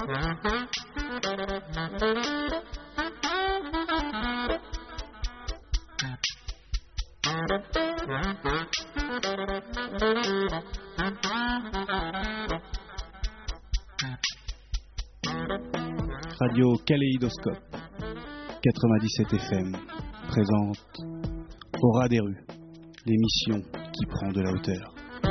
Radio Kaléidoscope 97 FM présente Au ras des rues, l'émission qui prend de la hauteur.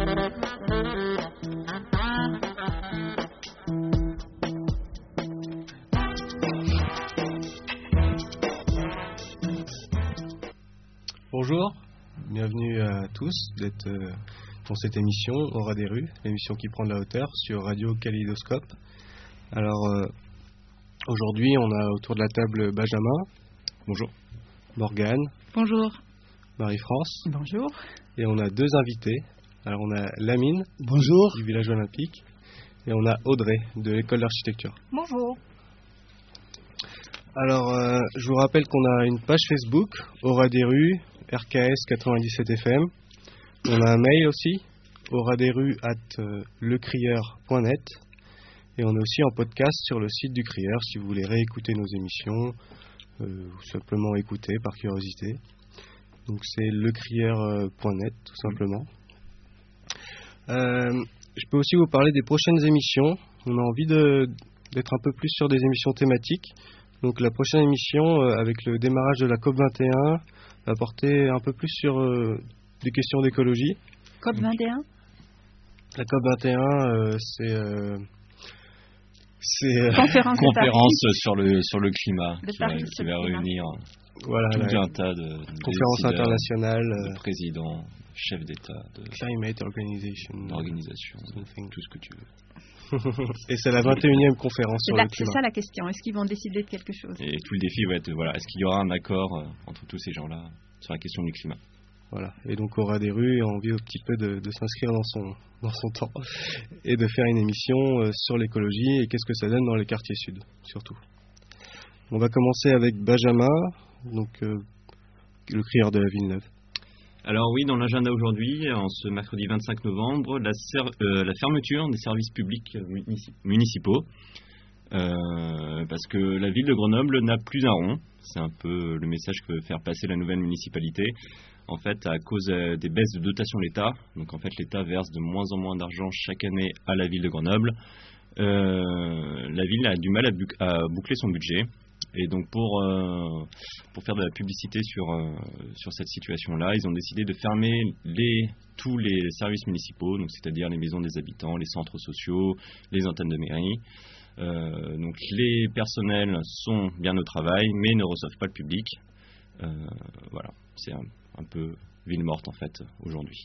Bonjour, bienvenue à tous d'être dans cette émission Au ras des rues, l'émission qui prend de la hauteur sur Radio Kaléidoscope. Alors aujourd'hui on a autour de la table Benjamin. Bonjour. Morgane. Bonjour. Marie-France. Bonjour. Et on a deux invités. Alors on a Lamine. Bonjour. Du village olympique. Et on a Audrey de l'école d'architecture. Bonjour. Alors je vous rappelle qu'on a une page Facebook, Au ras des rues, RKS 97 FM. On a un mail aussi, auradesrues@lecrieur.net. Et on est aussi en podcast sur le site du Crieur si vous voulez réécouter nos émissions ou simplement écouter par curiosité. Donc c'est lecrieur.net tout simplement. Je peux aussi vous parler des prochaines émissions. On a envie d'être un peu plus sur des émissions thématiques. Donc la prochaine émission avec le démarrage de la COP21 va porter un peu plus sur des questions d'écologie. COP21 ? La COP21 c'est conférence sur le climat qui va réunir tout un tas de conférences internationales, de présidents, chefs d'État, de Climate Organization, d'organisations, tout ce que tu veux. Et c'est la 21e conférence sur le climat. C'est ça la question, est-ce qu'ils vont décider de quelque chose ? Et tout le défi va être, est-ce qu'il y aura un accord entre tous ces gens-là sur la question du climat ? Voilà, et donc Au ras des rues a envie un petit peu de s'inscrire dans son temps et de faire une émission sur l'écologie et qu'est-ce que ça donne dans les quartiers sud, surtout. On va commencer avec Benjamin, donc le crieur de la Villeneuve. Alors oui, dans l'agenda aujourd'hui, en ce mercredi 25 novembre, la fermeture des services publics municipaux. Parce que la ville de Grenoble n'a plus un rond. C'est un peu le message que veut faire passer la nouvelle municipalité. En fait, à cause des baisses de dotation de l'État, donc en fait l'État verse de moins en moins d'argent chaque année à la ville de Grenoble. La ville a du mal à boucler son budget. Et donc pour faire de la publicité sur cette situation-là, ils ont décidé de fermer tous les services municipaux, donc c'est-à-dire les maisons des habitants, les centres sociaux, les antennes de mairie. Donc les personnels sont bien au travail, mais ne reçoivent pas le public. Voilà, c'est un peu ville morte en fait aujourd'hui.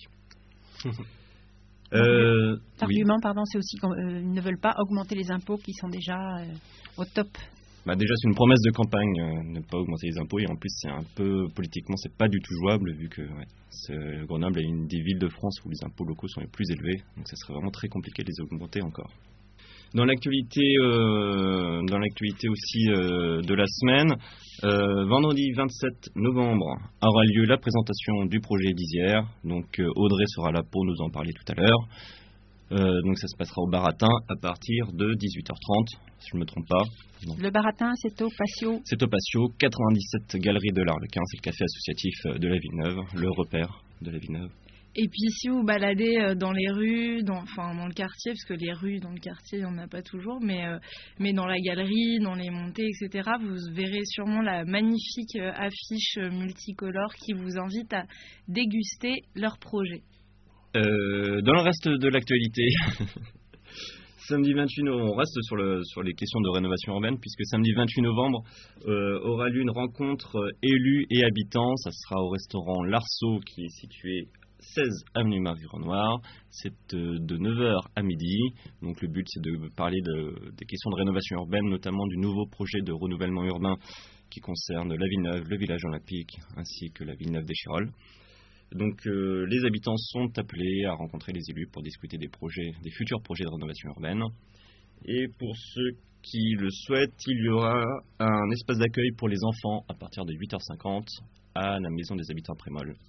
L'argument, pardon, c'est aussi qu'ils ne veulent pas augmenter les impôts qui sont déjà au top. Déjà c'est une promesse de campagne, ne pas augmenter les impôts, et en plus c'est un peu politiquement c'est pas du tout jouable vu que Grenoble est une des villes de France où les impôts locaux sont les plus élevés, donc ça serait vraiment très compliqué de les augmenter encore. Dans l'actualité aussi de la semaine, vendredi 27 novembre aura lieu la présentation du projet d'Isière. Donc Audrey sera là pour nous en parler tout à l'heure. Donc ça se passera au Baratin à partir de 18h30, si je ne me trompe pas. Donc, le Baratin, c'est au Patio ? C'est au Patio, 97 Galerie de l'Arlequin, c'est le café associatif de la Villeneuve, le repère de la Villeneuve. Et puis si vous baladez dans les rues, dans le quartier, parce que les rues dans le quartier, il n'y en a pas toujours, mais dans la galerie, dans les montées, etc., vous verrez sûrement la magnifique affiche multicolore qui vous invite à déguster leur projet. Dans le reste de l'actualité, samedi 28 novembre, on reste sur les questions de rénovation urbaine, puisque samedi 28 novembre aura lieu une rencontre élus et habitants. Ça sera au restaurant L'Arceau qui est situé 16 avenue Marguerite-Renoir. C'est de 9h à midi. Donc le but c'est de parler des questions de rénovation urbaine, notamment du nouveau projet de renouvellement urbain qui concerne la Villeneuve, le village olympique ainsi que la Villeneuve des Chirolles. Donc les habitants sont appelés à rencontrer les élus pour discuter des futurs projets de rénovation urbaine. Et pour ceux qui le souhaitent, il y aura un espace d'accueil pour les enfants à partir de 8h50 à la maison des habitants Prémol.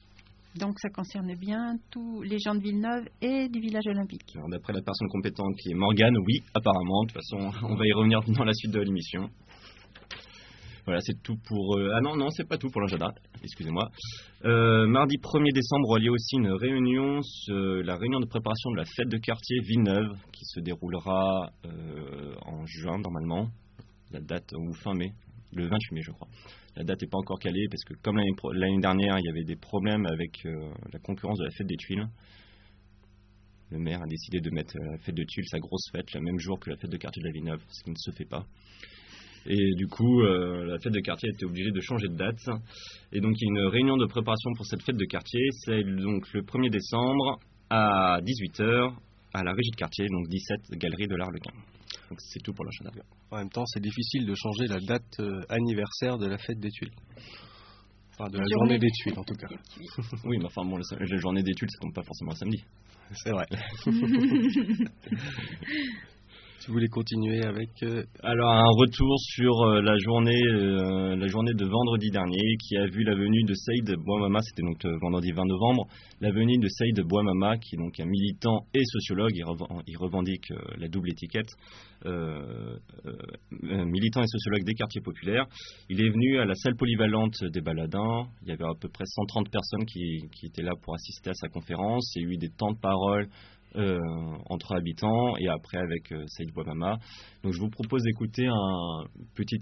Donc ça concerne bien tous les gens de Villeneuve et du village olympique. Alors, d'après la personne compétente qui est Morgane, oui, apparemment. De toute façon, on va y revenir dans la suite de l'émission. Voilà, c'est tout pour... Ah non, c'est pas tout pour l'agenda, excusez-moi. Mardi 1er décembre aura lieu aussi une réunion, la réunion de préparation de la fête de quartier Villeneuve, qui se déroulera en juin normalement, la date, ou fin mai, le 28 mai je crois. La date n'est pas encore calée, parce que comme l'année dernière, il y avait des problèmes avec la concurrence de la fête des Tuiles. Le maire a décidé de mettre la fête de Tuiles, sa grosse fête, le même jour que la fête de quartier de la Villeneuve, ce qui ne se fait pas. Et du coup, la fête de quartier a été obligée de changer de date. Et donc, il y a une réunion de préparation pour cette fête de quartier. C'est donc le 1er décembre à 18h à la Régie de quartier, donc 17 Galerie de l'Arlequin. Donc, c'est tout pour l'agenda. En même temps, c'est difficile de changer la date anniversaire de la fête des Tuiles. Enfin, de la journée des Tuiles, en tout cas. Oui, mais enfin, bon, la journée des Tuiles, ça tombe pas forcément un samedi. C'est vrai. Si vous voulez continuer avec... Alors, un retour sur la journée de vendredi dernier, qui a vu la venue de Saïd Bouamama, c'était donc vendredi 20 novembre, la venue de Saïd Bouamama, qui est donc un militant et sociologue, il revendique la double étiquette, militant et sociologue des quartiers populaires. Il est venu à la salle polyvalente des Baladins, il y avait à peu près 130 personnes qui étaient là pour assister à sa conférence, il y a eu des temps de parole entre habitants et après avec Saïd Bouamama. Donc je vous propose d'écouter un petit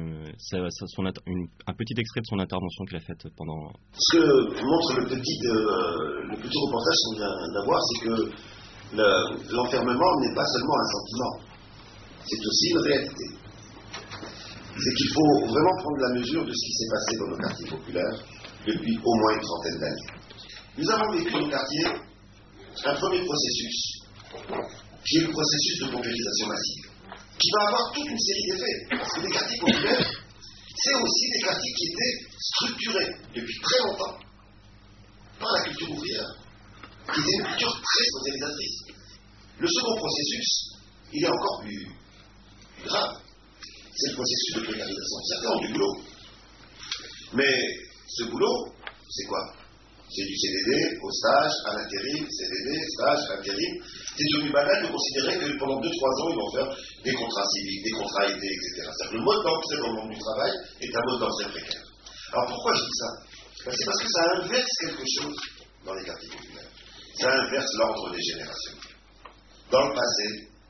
extrait de son intervention qu'il a faite pendant... Ce que montre le petit reportage qu'on vient d'avoir, c'est que l'enfermement n'est pas seulement un sentiment, c'est aussi une réalité. C'est qu'il faut vraiment prendre la mesure de ce qui s'est passé dans nos quartiers populaires depuis au moins une trentaine d'années. Nous avons vécu au quartier un premier processus, qui est le processus de paupérisation massive, qui va avoir toute une série d'effets, parce que les quartiers populaires, c'est aussi des quartiers qui étaient structurés depuis très longtemps par la culture ouvrière, qui était une culture très socialisatrice. Le second processus, il est encore plus grave, c'est le processus de précarisation. Certains ont du boulot, mais ce boulot, c'est quoi ? C'est du CDD au stage, à l'intérim, CDD, stage, intérim. C'est devenu banal de considérer que pendant 2-3 ans, ils vont faire des contrats civiques, des contrats aidés, etc. C'est-à-dire que le mode d'entrée dans le monde du travail est un mode d'entrée précaire. Alors pourquoi je dis ça ? C'est parce que ça inverse quelque chose dans les quartiers populaires. Ça inverse l'ordre des générations. Dans le passé,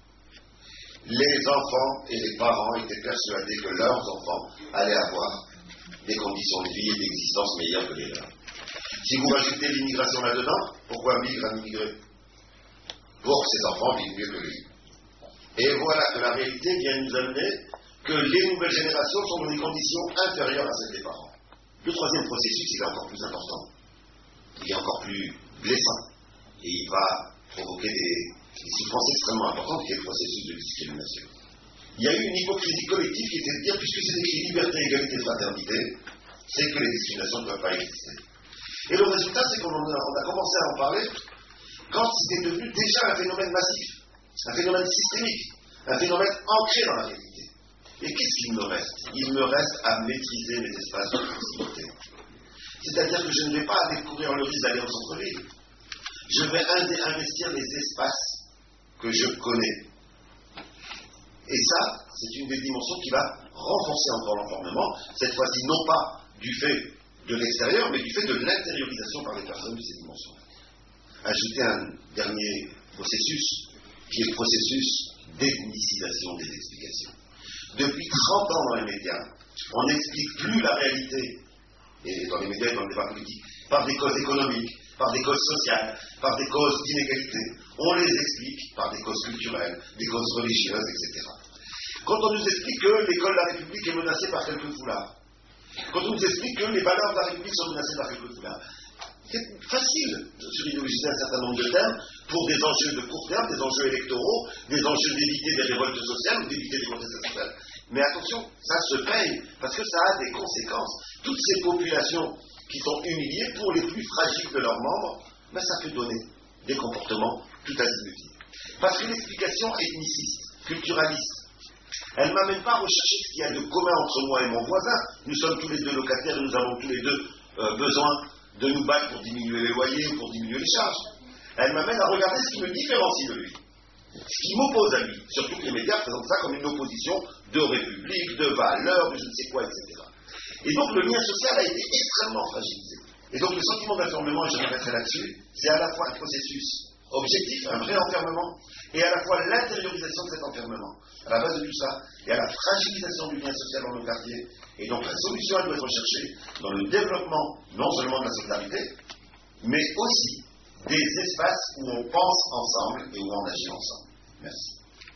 les enfants et les parents étaient persuadés que leurs enfants allaient avoir des conditions de vie et d'existence meilleures que les leurs. Si vous rajoutez l'immigration là-dedans, pourquoi migrer à migrer ? Pour que ces enfants vivent mieux que lui. Et voilà que la réalité vient nous amener que les nouvelles générations sont dans des conditions inférieures à celles des parents. Le troisième processus, il est encore plus important. Il est encore plus blessant. Et il va provoquer des souffrances extrêmement importantes, qui est le processus de discrimination. Il y a eu une hypocrisie collective qui était de dire, puisque c'est écrit liberté, égalité, fraternité, c'est que les discriminations ne peuvent pas exister. Et le résultat, c'est qu'on a commencé à en parler quand c'était devenu déjà un phénomène massif, un phénomène systémique, un phénomène ancré dans la réalité. Et qu'est-ce qu'il me reste ? Il me reste à maîtriser les espaces de proximité. C'est-à-dire que je ne vais pas découvrir le risque d'aller au centre-ville. Je vais investir les espaces que je connais. Et ça, c'est une des dimensions qui va renforcer encore l'enfermement, cette fois-ci non pas du fait de l'extérieur, mais du fait de l'intériorisation par les personnes de ces dimensions. Ajouter un dernier processus, qui est le processus d'ethnicisation des explications. Depuis 30 ans dans les médias, on n'explique plus la réalité, et dans les médias et dans le débat politique, par des causes économiques, par des causes sociales, par des causes d'inégalité. On les explique par des causes culturelles, des causes religieuses, etc. Quand on nous explique que l'école de la République est menacée par quelques foulards, quand on nous explique que les valeurs de la République sont menacées par quelques foulards, c'est facile de suridéologiser un certain nombre de termes pour des enjeux de court terme, des enjeux électoraux, des enjeux d'éviter des révoltes sociales ou d'éviter des contestations sociales. Mais attention, ça se paye, parce que ça a des conséquences. Toutes ces populations qui sont humiliées pour les plus fragiles de leurs membres, ben ça peut donner des comportements tout azimuts. Parce que l'explication ethniciste, culturaliste, elle ne m'amène pas à rechercher ce qu'il y a de commun entre moi et mon voisin. Nous sommes tous les deux locataires et nous avons tous les deux besoin de nous battre pour diminuer les loyers ou pour diminuer les charges. Elle m'amène à regarder ce qui me différencie de lui, ce qui m'oppose à lui, surtout que les médias présentent ça comme une opposition de république, de valeurs, de je ne sais quoi, etc. Et donc le lien social a été extrêmement fragilisé. Et donc le sentiment d'enfermement, et je m'arrêterai là-dessus, c'est à la fois un processus objectif, un vrai enfermement, et à la fois l'intériorisation de cet enfermement. À la base de tout ça, il y a la fragilisation du lien social dans nos quartiers, et donc la solution, elle doit être recherchée dans le développement, non seulement de la solidarité, mais aussi des espaces où on pense ensemble et où on agit ensemble. Merci.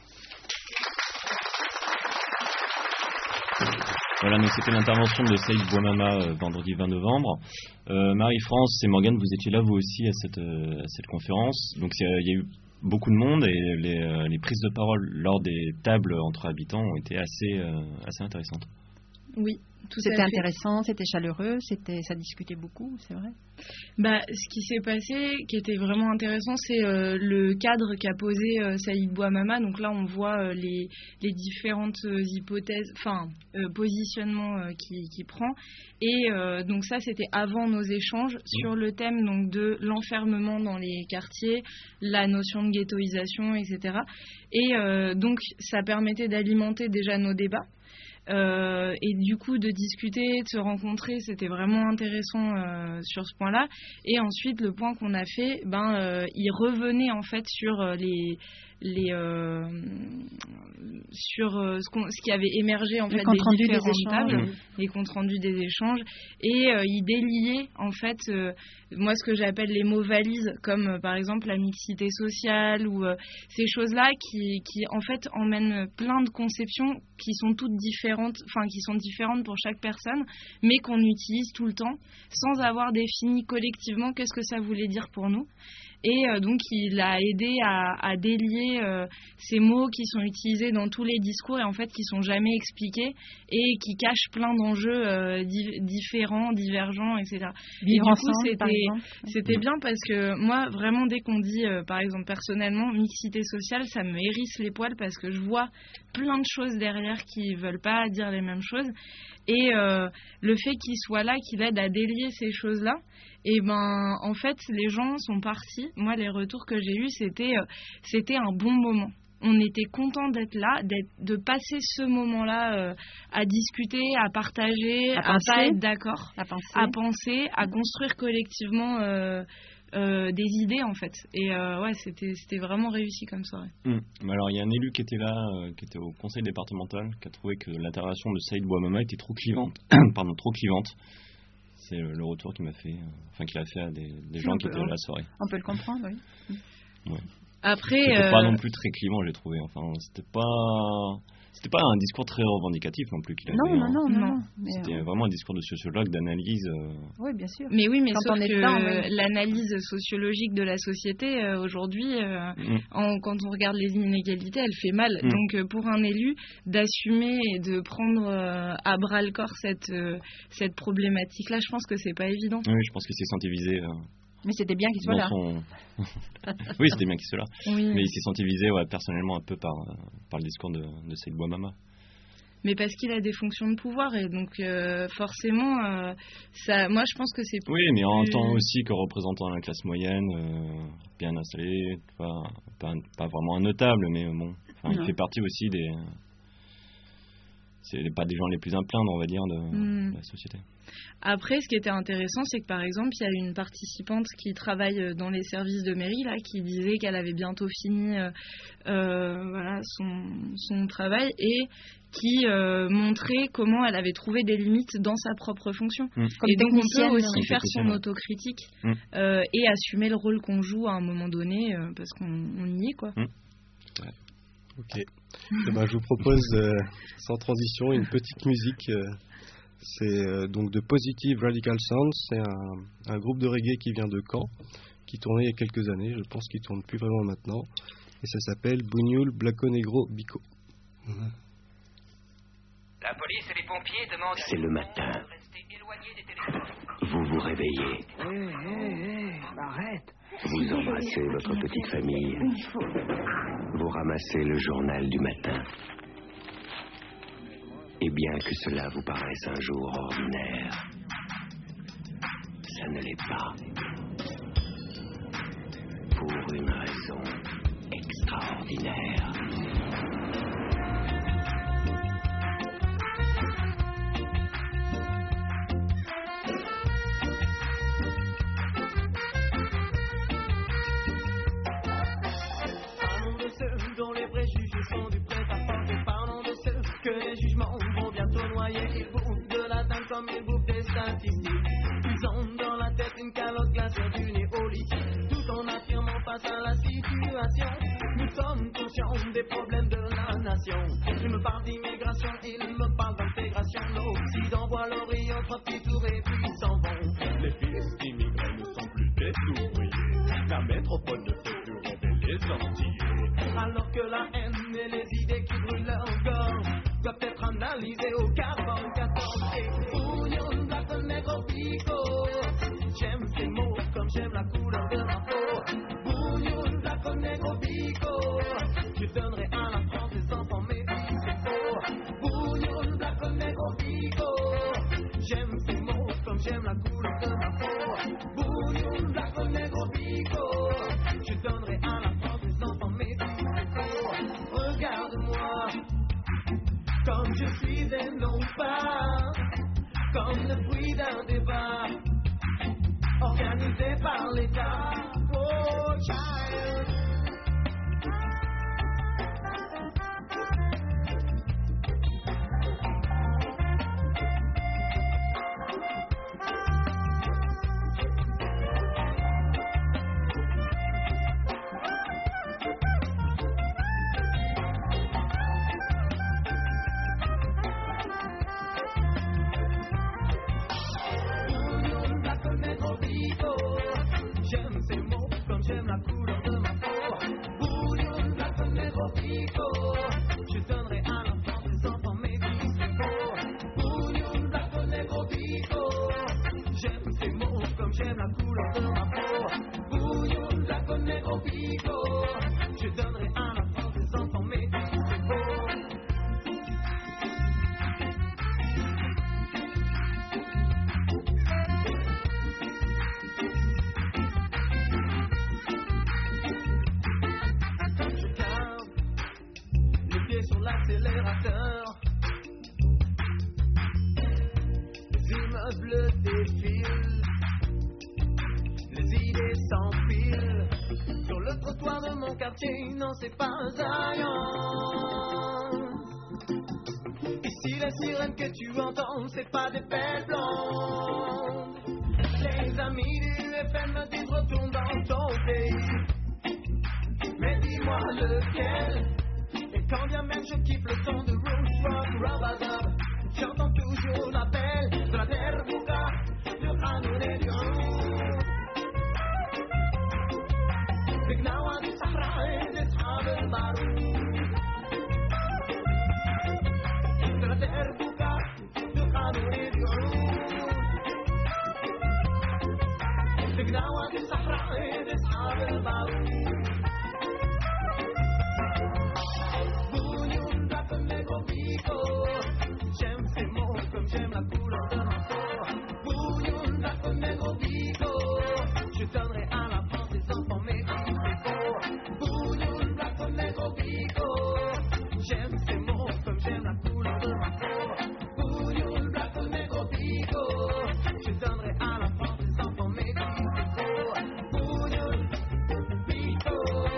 Voilà, donc c'était l'intervention de Saïd Bouamama vendredi 20 novembre. Marie-France et Morgane, vous étiez là vous aussi à cette conférence. Donc il y a eu beaucoup de monde et les prises de parole lors des tables entre habitants ont été assez intéressantes. Oui, c'était intéressant, c'était chaleureux, ça discutait beaucoup, c'est vrai. Ce qui s'est passé, qui était vraiment intéressant, c'est le cadre qu'a posé Saïd Bouamama. Donc là, on voit les différentes hypothèses, positionnements qu'il prend. Et donc ça, c'était avant nos échanges sur le thème donc de l'enfermement dans les quartiers, la notion de ghettoisation, etc. Et donc, ça permettait d'alimenter déjà nos débats. Et du coup de discuter, de se rencontrer, c'était vraiment intéressant sur ce point-là. Et ensuite le point qu'on a fait, il revenait en fait sur sur ce qui avait émergé en fait des différentes tables, les comptes rendus des échanges, et il déliait en fait moi ce que j'appelle les mots valises, comme par exemple la mixité sociale ou ces choses-là qui en fait emmènent plein de conceptions qui sont toutes différentes, qui sont différentes pour chaque personne, mais qu'on utilise tout le temps sans avoir défini collectivement qu'est-ce que ça voulait dire pour nous. Et donc il a aidé à délier ces mots qui sont utilisés dans tous les discours et en fait qui sont jamais expliqués et qui cachent plein d'enjeux différents, divergents, etc. Vivre et du ensemble, coup c'était bien parce que moi vraiment dès qu'on dit par exemple personnellement mixité sociale, ça me hérisse les poils parce que je vois plein de choses derrière qui veulent pas dire les mêmes choses, et le fait qu'il soit là, qu'il aide à délier ces choses-là, et en fait les gens sont partis. Moi les retours que j'ai eus c'était un bon moment. On était contents d'être là, de passer ce moment-là à discuter, à partager, à pas être d'accord, à penser, à construire collectivement des idées en fait. Et c'était vraiment réussi comme ça. Alors il y a un élu qui était là, qui était au conseil départemental, qui a trouvé que l'intervention de Saïd Bouamama était trop clivante. Trop clivante. C'est le retour qu'il m'a fait, qu'il a fait à des gens qui étaient à la soirée. On peut le comprendre, oui. Ouais. Après, c'était pas non plus très clivant, j'ai trouvé. C'était pas un discours très revendicatif non plus qu'il avait. Non. C'était vraiment un discours de sociologue, d'analyse. Oui, bien sûr. Mais quand sauf que l'analyse sociologique de la société aujourd'hui, quand on regarde les inégalités, elle fait mal. Donc pour un élu, d'assumer et de prendre à bras le corps cette problématique-là, je pense que c'est pas évident. Oui, je pense qu'il s'est senti visé. Mais c'était bien qu'il soit là. Oui, c'était bien qu'il soit là. Oui. Mais il s'est senti visé personnellement un peu par le discours de Saïd Bouamama. Mais parce qu'il a des fonctions de pouvoir et donc forcément, moi je pense que c'est plus... Oui, mais en tant aussi que représentant de la classe moyenne, bien installé, pas vraiment un notable, mais il fait partie aussi c'est pas des gens les plus à plaindre, on va dire, de la société. Après, ce qui était intéressant, c'est que par exemple, il y a une participante qui travaille dans les services de mairie là, qui disait qu'elle avait bientôt fini son travail et qui montrait comment elle avait trouvé des limites dans sa propre fonction. Et donc on peut aussi faire son autocritique et assumer le rôle qu'on joue à un moment donné parce qu'on y est, quoi. Ok. Je vous propose sans transition une petite musique. C'est donc de Positive Radical Sounds. C'est un groupe de reggae qui vient de Caen, qui tournait il y a quelques années. Je pense qu'il ne tourne plus vraiment maintenant. Et ça s'appelle Bougnoul Blanco Negro Bico. La police et les pompiers demandent... C'est le matin. Vous vous réveillez. Arrête. Vous embrassez votre petite famille. Vous ramassez le journal du matin. Et bien que cela vous paraisse un jour ordinaire, ça ne l'est pas. Pour une raison extraordinaire. Parlons de ceux dont les préjugés sont du prêt-à-porter. Parlons de ceux que les jugements vont bientôt noyer. Ils bouffent de la dinde comme ils bouffent des statistiques. Ils ont dans la tête une calotte glaciaire du néolithique. Tout en affirmant face à la situation, nous sommes conscients des problèmes de la nation. Ils me parlent d'immigration, ils me parlent d'intégration. L'Occident voit l'Orient, trois petits tours et puis ils s'en vont. Les fils immigrés ne sont plus des ouvriers. La métropole ne fait plus rêver les Antillais. Alors que la haine et les idées qui brûlent leur gorge doivent être analysées au carbone 14. Et Union Black Negro Pico, j'aime ces mots comme j'aime la couleur de ma peau. Union Black Negro Pico, je donnerai à la France des enfants mais c'est faux. Union Black Negro Pico, j'aime ces mots comme j'aime la couleur de ma peau. Union Black Negro Pico, je donnerai à la France des enfants mais c'est faux. Regarde-moi comme je suis et non pas comme le fruit d'un débat organisé par l'État. Oh child. J'aime ces mots comme j'aime la couleur de ma peau. Bouillon, black, negro, pico. Je donnerai à l'enfant des enfants mais c'est faux. Bouillon, black, negro, pico. J'aime ces mots comme j'aime la couleur de ma peau. Bouillon, black, negro, pico. Je donnerai à l'enfant des enfants mais c'est faux. Sur l'accélérateur, les immeubles défilent, les idées s'empilent. Sur le trottoir de mon quartier, non c'est pas Zion. Ici les sirènes que tu entends, c'est pas des belles blondes. Les amis du FM me disent retourne dans ton pays. Mais dis-moi lequel. Et quand bien même je kiffe le son de Roots Rock, Rabadab, j'entends toujours l'appel de la terre bouga, de Hanoun et du Roux. Bignawa du Sahara et des Sahab al-Barou. De la terre bouga, de Hanoun et du Roux. Bignawa du Sahara et des Sahab al-Barou. J'aime ces mots comme j'aime la couleur de ma peau. Bouillon, black, negro, pico. Je donnerai à la France des enfants mais c'est faux. Bouillon, black, negro, pico. J'aime ces mots comme j'aime la couleur de ma peau. Bouillon, black, negro, pico. Je donnerai à la France des enfants mais c'est faux. Bouillon, pico.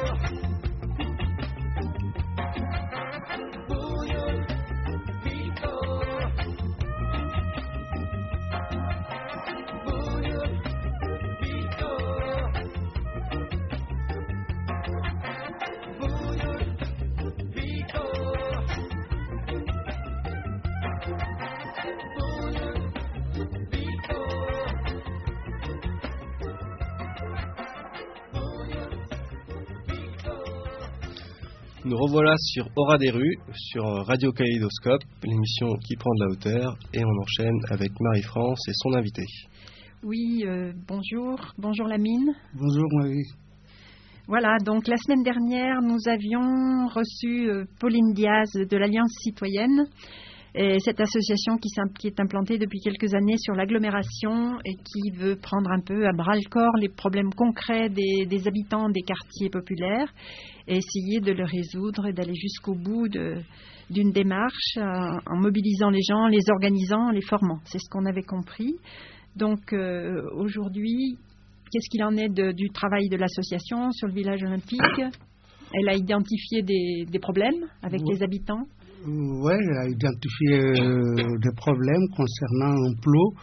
Nous revoilà sur Aura des rues, sur Radio Kaléidoscope, l'émission qui prend de la hauteur, et on enchaîne avec Marie-France et son invité. Oui, bonjour Lamine. Bonjour Marie. Voilà, donc la semaine dernière, nous avions reçu Pauline Diaz de l'Alliance citoyenne Et cette association qui est implantée depuis quelques années sur l'agglomération et qui veut prendre un peu à bras-le-corps les problèmes concrets des habitants des quartiers populaires et essayer de le résoudre et d'aller jusqu'au bout d'une démarche en mobilisant les gens, les organisant, les formant. C'est ce qu'on avait compris. Donc aujourd'hui, qu'est-ce qu'il en est du travail de l'association sur le village olympique? Elle a identifié des problèmes avec les habitants. Oui, elle a identifié des problèmes concernant un plot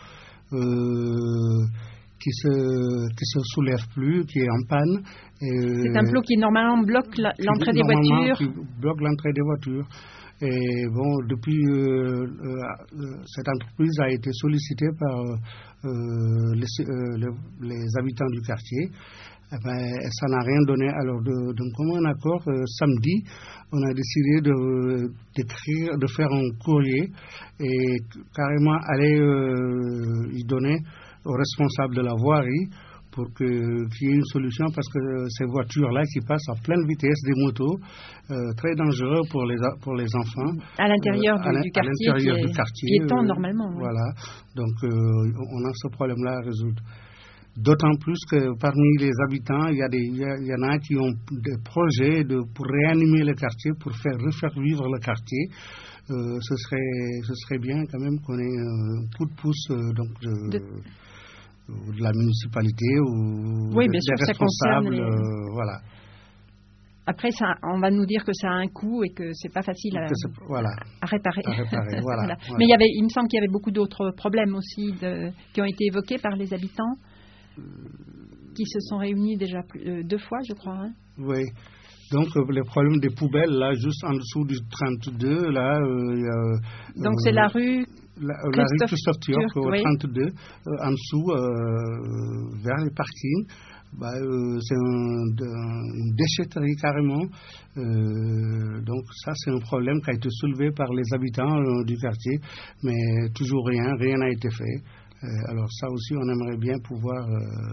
qui se soulève plus, qui est en panne. C'est un plot qui normalement bloque l'entrée des voitures. Qui bloque l'entrée des voitures. Et bon, depuis, cette entreprise a été sollicitée par les habitants du quartier. Eh ben, ça n'a rien donné. Alors, d'un commun accord, samedi, on a décidé de faire un courrier et carrément aller y donner aux responsables de la voirie pour qu'il y ait une solution, parce que ces voitures-là qui passent à pleine vitesse, des motos, très dangereux pour les enfants. À l'intérieur du quartier, piéton normalement. Oui. Voilà, donc on a ce problème-là à résoudre. D'autant plus que parmi les habitants, il y en a qui ont des projets pour réanimer le quartier, pour refaire vivre le quartier. Ce serait bien quand même qu'on ait un coup de pouce de la municipalité ou oui, des responsables. Voilà. Après, on va nous dire que ça a un coût et que c'est pas facile à réparer. Voilà. Mais il me semble qu'il y avait beaucoup d'autres problèmes aussi qui ont été évoqués par les habitants, qui se sont réunis déjà 2 fois, je crois. Hein. Oui. Donc, les problèmes des poubelles, là, juste en dessous du 32, là... donc, c'est la rue... La rue Christophe Turc, au 32, en dessous, vers les parkings. C'est une déchetterie carrément. Donc, ça, c'est un problème qui a été soulevé par les habitants du quartier. Mais toujours rien n'a été fait. Alors, ça aussi, on aimerait bien pouvoir...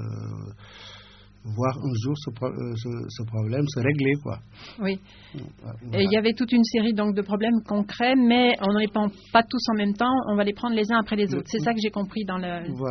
voir un jour ce problème se régler, quoi. Oui. Voilà. Et il y avait toute une série donc de problèmes concrets, mais on ne les prend pas tous en même temps, on va les prendre les uns après les autres. C'est ça que j'ai compris dans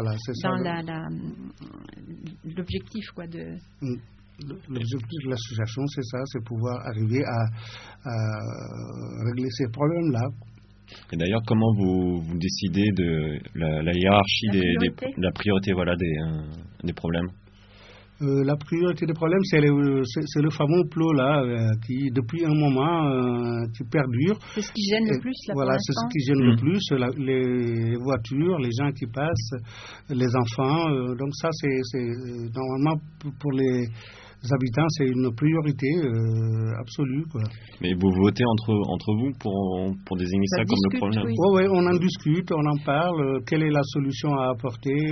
l'objectif, quoi. L'objectif de l'association, c'est ça, c'est pouvoir arriver à régler ces problèmes-là. Et d'ailleurs, comment vous décidez de la hiérarchie la priorité, voilà, des problèmes? La priorité des problèmes, c'est le fameux plot là qui, depuis un moment, qui perdure. C'est ce qui gêne le plus là. Voilà, c'est ce qui gêne le plus, les voitures, les gens qui passent, les enfants. Donc ça, c'est normalement pour les habitants, c'est une priorité absolue, quoi. Mais vous votez entre vous pour désigner ça comme le problème? Oui, on en discute, on en parle. Quelle est la solution à apporter?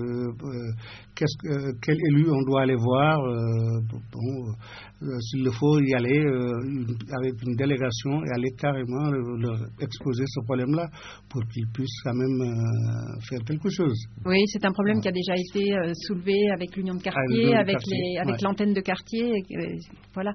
Quel élu on doit aller voir? S'il le faut, y aller avec une délégation et aller carrément leur exposer ce problème-là pour qu'ils puissent quand même faire quelque chose. Oui, c'est un problème qui a déjà été soulevé avec l'union de quartier, avec l'antenne de quartier. Voilà.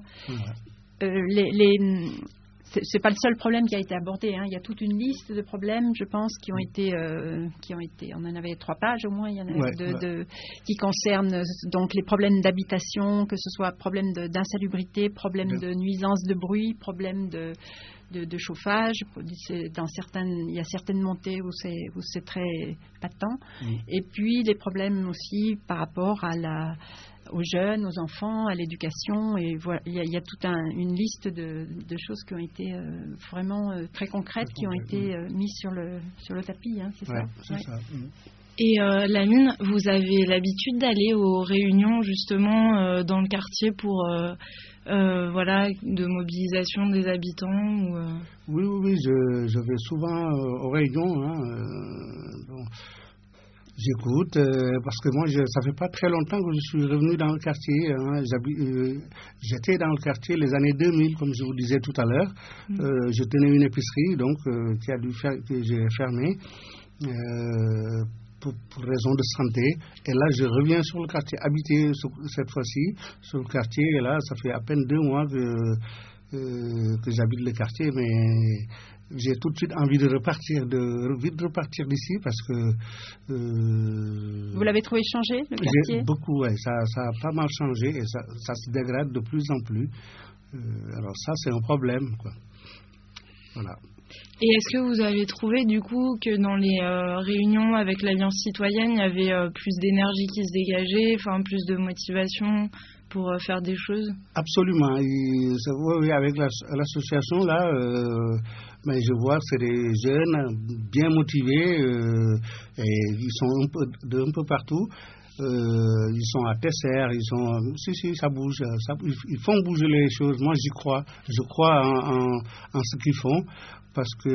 C'est pas le seul problème qui a été abordé. Hein. Il y a toute une liste de problèmes, je pense, qui ont été. On en avait 3 pages au moins. Il y en avait qui concernent donc les problèmes d'habitation, que ce soit problème d'insalubrité, problème de nuisance de bruit, problème de chauffage. Il y a certaines montées où c'est très patent. Et puis les problèmes aussi par rapport aux jeunes, aux enfants, à l'éducation, et voilà, il y a toute une liste de choses qui ont été vraiment très concrètes, qui ont été mises sur le tapis, hein, c'est ça. C'est ça. Et Lamine, vous avez l'habitude d'aller aux réunions justement dans le quartier pour de mobilisation des habitants Oui, je vais souvent aux réunions. J'écoute, parce que moi, ça fait pas très longtemps que je suis revenu dans le quartier. Hein. J'étais dans le quartier les années 2000, comme je vous disais tout à l'heure. Je tenais une épicerie, donc, que j'ai fermée pour raison de santé. Et là, je reviens sur le quartier, habité cette fois-ci sur le quartier. Et là, ça fait à peine 2 mois que j'habite le quartier, mais j'ai tout de suite envie de repartir d'ici parce que... Vous l'avez trouvé changé, le quartier? Beaucoup, oui. Ça a pas mal changé et ça se dégrade de plus en plus. Alors ça, c'est un problème, quoi. Voilà. Et est-ce que vous avez trouvé du coup que dans les réunions avec l'Alliance citoyenne, il y avait plus d'énergie qui se dégageait, enfin plus de motivation pour faire des choses? Absolument. Oui, avec l'association là, je vois que c'est des jeunes bien motivés et ils sont un peu partout. Ils sont à Tesser, si, ça bouge, ils font bouger les choses. Moi, j'y crois. Je crois en ce qu'ils font parce que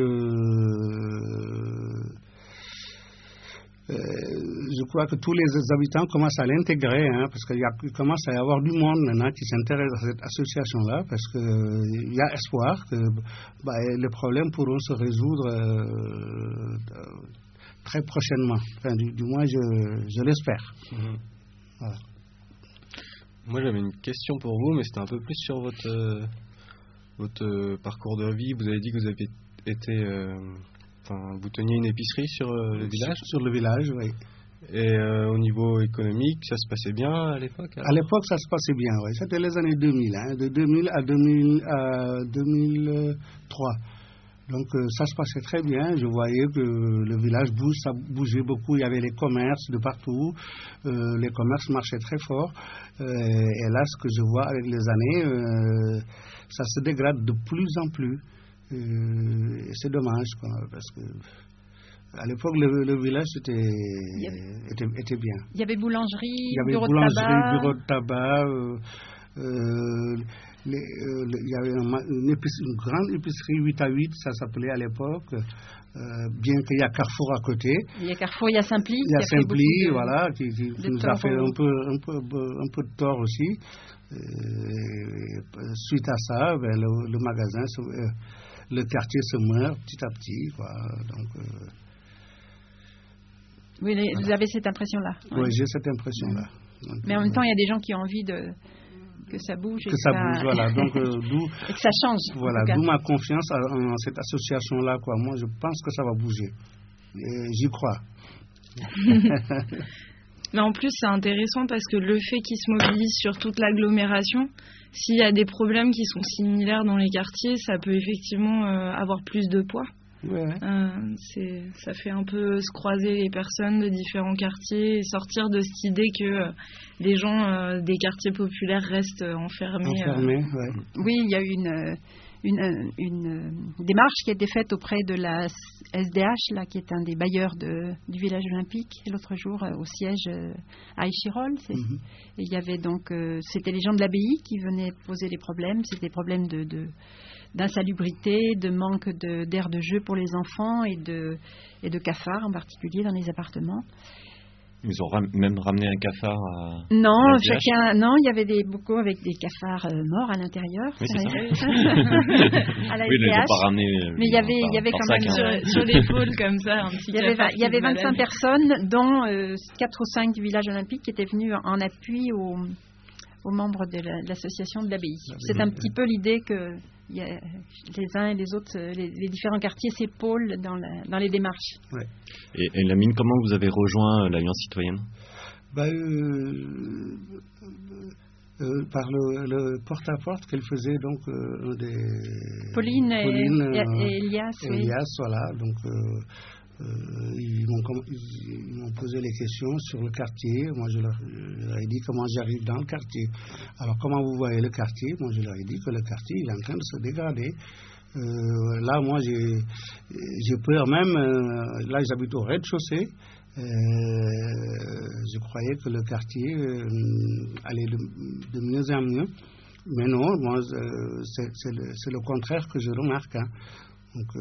je crois que tous les habitants commencent à l'intégrer, parce qu'il commence à y avoir du monde maintenant qui s'intéresse à cette association-là, parce qu'il y a espoir que les problèmes pourront se résoudre très prochainement. Enfin, du moins, je l'espère. Voilà. Moi, j'avais une question pour vous, mais c'était un peu plus sur votre parcours de vie. Vous avez dit que vous avez été... vous teniez une épicerie sur le village? Sur le village, oui. Et au niveau économique, ça se passait bien à l'époque? À l'époque, ça se passait bien, oui. C'était les années 2000, de 2000 à 2003. Donc ça se passait très bien. Je voyais que le village ça bougeait beaucoup. Il y avait les commerces de partout. Les commerces marchaient très fort. Et là, ce que je vois avec les années, ça se dégrade de plus en plus. Et c'est dommage, quoi, parce que à l'époque, le village était bien. Il y avait boulangerie, bureau de tabac. Il y avait une grande épicerie 8 à 8, ça s'appelait à l'époque, bien qu'il y a Carrefour à côté. Il y a Carrefour, il y a Simpli. Il y a Simpli, voilà, qui nous a fait un peu de tort aussi. Suite à ça, le magasin, le quartier se meurt petit à petit, quoi. Donc, oui, vous voilà. Avez cette impression-là. Oui, j'ai cette impression-là. Donc, mais en même temps, il y a des gens qui ont envie que ça bouge. Que ça bouge, voilà. Donc, et que ça change. Voilà, d'où ma confiance en cette association-là, quoi. Moi, je pense que ça va bouger. Et j'y crois. Mais en plus, c'est intéressant parce que le fait qu'ils se mobilisent sur toute l'agglomération, s'il y a des problèmes qui sont similaires dans les quartiers, ça peut effectivement avoir plus de poids. Ouais. Ça fait un peu se croiser les personnes de différents quartiers et sortir de cette idée que les gens des quartiers populaires restent enfermés. Ouais. Oui, il y a eu une démarche qui a été faite auprès de la SDH, là, qui est un des bailleurs du village olympique, l'autre jour au siège à Échirol. Et il y avait donc, c'était les gens de l'abbaye qui venaient poser les problèmes. C'était des problèmes d'insalubrité, de manque d'air de jeu pour les enfants et de cafards en particulier dans les appartements. Ils ont même ramené un cafard à... Non, il y avait des bocaux avec des cafards morts à l'intérieur. Oui, c'est ça. À la oui, ils SDH. l'ont pas ramené. Mais il y avait quand même sur l'épaule comme ça, un petit cafard. Il y avait 25 personnes, dont 4 ou 5 du village olympique qui étaient venus en appui aux membres de l'association de l'abbaye. C'est un petit peu l'idée que les uns et les autres, les différents quartiers s'épaulent dans les démarches. Ouais. Et Lamine, comment vous avez rejoint l'Alliance citoyenne? Par le porte-à-porte qu'elle faisait, donc, Pauline et Elias. Elias, voilà, donc... ils m'ont posé les questions sur le quartier. Moi, je leur ai dit comment j'arrive dans le quartier. Alors, comment vous voyez le quartier? Moi, je leur ai dit que le quartier, il est en train de se dégrader. Là, moi, j'ai peur même. Là, j'habite au rez-de-chaussée. Je croyais que le quartier allait de mieux en mieux. Mais non, moi, c'est le contraire que je remarque. Donc...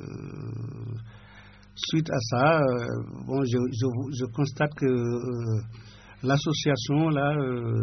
Suite à ça, je constate que l'association là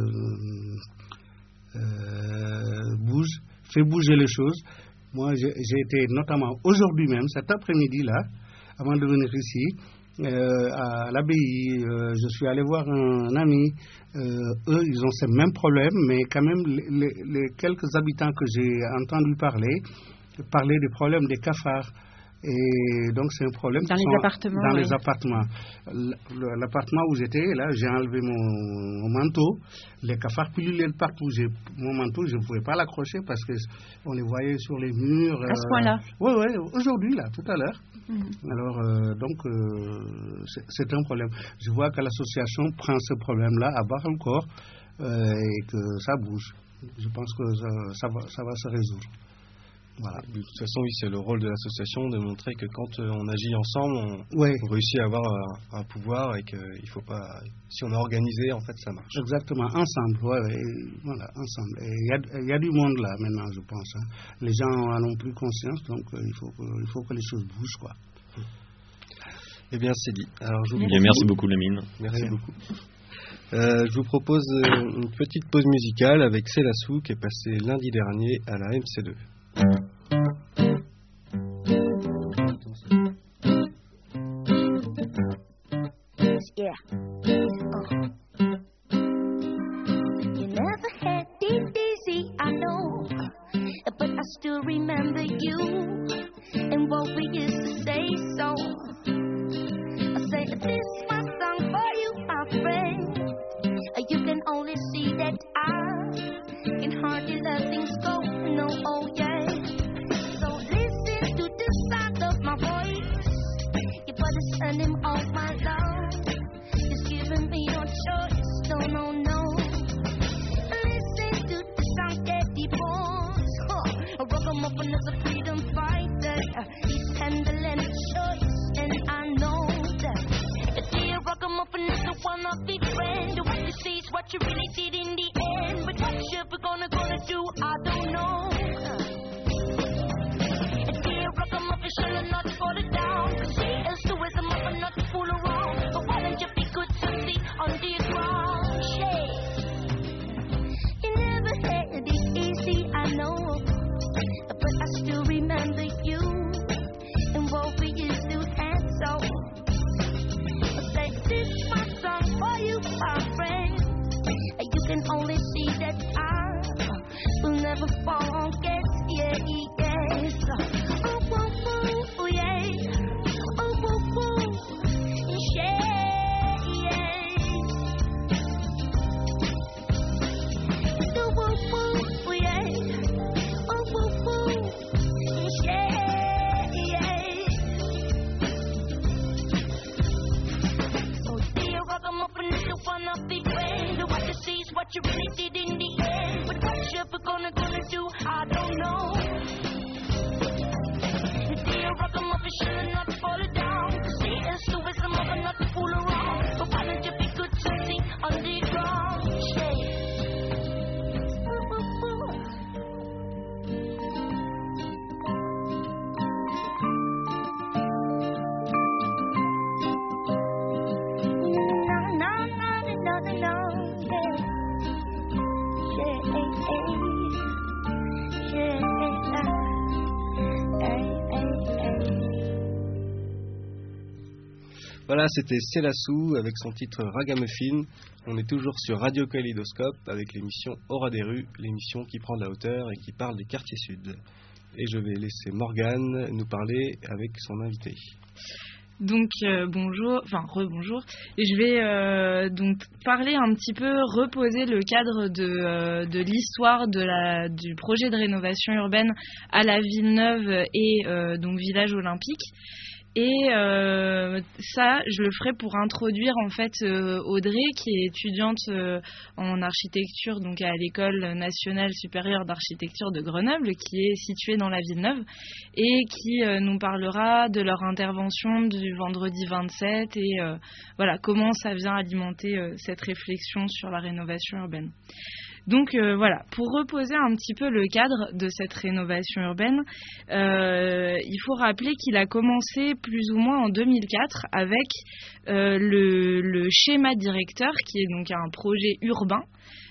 fait bouger les choses. Moi, j'ai été notamment aujourd'hui même, cet après-midi là, avant de venir ici, à l'abbaye, je suis allé voir un ami. Eux, ils ont ces mêmes problèmes, mais quand même les quelques habitants que j'ai entendu parler. parlait des problèmes des cafards. Et donc, c'est un problème dans les appartements. Dans les appartements. L'appartement où j'étais, là, j'ai enlevé mon manteau. Les cafards pullulaient de partout. Mon manteau, je ne pouvais pas l'accrocher parce qu'on les voyait sur les murs. À ce point-là? Oui, aujourd'hui, là, tout à l'heure. Alors, donc, c'est un problème. Je vois que l'association prend ce problème-là à bas le corps et que ça bouge. Je pense que ça va se résoudre. Voilà. De toute façon, oui, c'est le rôle de l'association de montrer que quand on agit ensemble, on réussit à avoir un pouvoir et qu'il faut pas. Si on est organisé, en fait, ça marche. Exactement, ensemble, voilà, ensemble. Il y a du monde là maintenant, je pense. Hein. Les gens en ont plus conscience, donc il faut que les choses bougent, quoi. Eh bien, c'est dit. Alors, merci beaucoup, Lamine. Merci beaucoup. Je vous propose une petite pause musicale avec Célassou qui est passé lundi dernier à la MC2. Yeah. You never had it easy, I know, but I still remember you and what we used to say. So I say this is my song for you, my friend. You can only see that I can hardly let things go. No, oh yeah. So listen to the sound of my voice. You better send him all my love. He's giving me no choice. No, no, no. Listen to the sound that he wants. A ragamuffin is a freedom fighter. He's handling the choice, and I know that. The ragamuffin is the one of the friend. What you see is what you really did in the end. But what you ever gonna do, I don't know. Ragamuffin shall not fall it down. Cause she is the wisdom of her not to fool around. But why don't you be good to see on the ground? You never had it easy, I know. But I still remember you and what we used to have. So I say this is my song for you, my friend. You can only see that I will never forget. Yeah, yes. Oh, oh, oh, yeah. Oh, oh, oh, yeah, yeah. Oh, oh, oh, yeah. Oh, oh, oh, yeah, yeah. So dear ragamuffin is the one of the friend. What you see is what you really did in the end. But what you ever gonna do, I don't know. Ragamuffin shall not fall down. Cause he is the wisdom of her not to fool around. But why don't you be good to see on the ground? Voilà, c'était Célassou avec son titre Ragamuffin. On est toujours sur Radio Kaléidoscope avec l'émission Aura des rues, l'émission qui prend de la hauteur et qui parle des quartiers sud. Et je vais laisser Morgane nous parler avec son invité. Donc bonjour, enfin rebonjour. Et je vais donc parler un petit peu, reposer le cadre de l'histoire du projet de rénovation urbaine à la Villeneuve et donc village olympique. Et ça, je le ferai pour introduire en fait Audrey, qui est étudiante en architecture donc à l'École nationale supérieure d'architecture de Grenoble, qui est située dans la Villeneuve, et qui nous parlera de leur intervention du vendredi 27 et voilà comment ça vient alimenter cette réflexion sur la rénovation urbaine. Donc voilà, pour reposer un petit peu le cadre de cette rénovation urbaine, il faut rappeler qu'il a commencé plus ou moins en 2004 avec le schéma directeur, qui est donc un projet urbain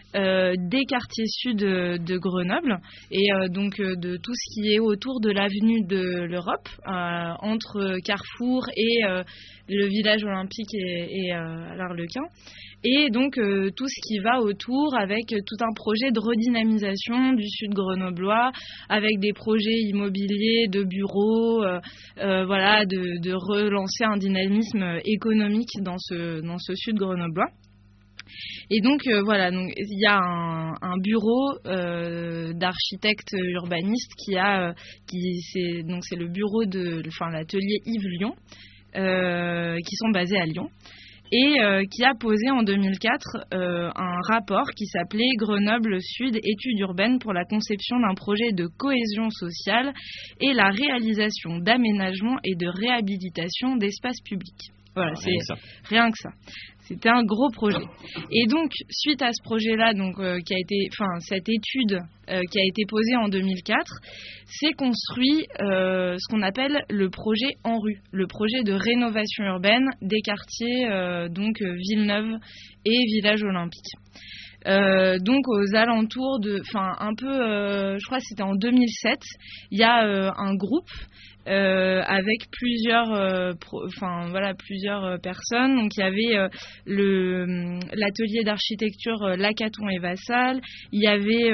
des quartiers sud de Grenoble et donc de tout ce qui est autour de l'avenue de l'Europe, entre Carrefour et le village olympique et l'Arlequin. Et donc tout ce qui va autour avec tout un projet de redynamisation du sud grenoblois, avec des projets immobiliers, de bureaux, voilà, de relancer un dynamisme économique dans ce sud grenoblois. Et donc voilà, donc il y a un bureau d'architectes urbanistes c'est le bureau l'atelier Yves Lyon, qui sont basés à Lyon. Et qui a posé en 2004 un rapport qui s'appelait Grenoble Sud, études urbaines pour la conception d'un projet de cohésion sociale et la réalisation d'aménagements et de réhabilitation d'espaces publics. Voilà, c'est rien que ça. C'était un gros projet. Et donc, suite à ce projet-là, cette étude qui a été posée en 2004, s'est construit ce qu'on appelle le projet En Rue, le projet de rénovation urbaine des quartiers Villeneuve et Village Olympique. Donc aux alentours je crois que c'était en 2007, il y a un groupe avec plusieurs personnes. Donc il y avait l'atelier d'architecture Lacaton et Vassal, il y avait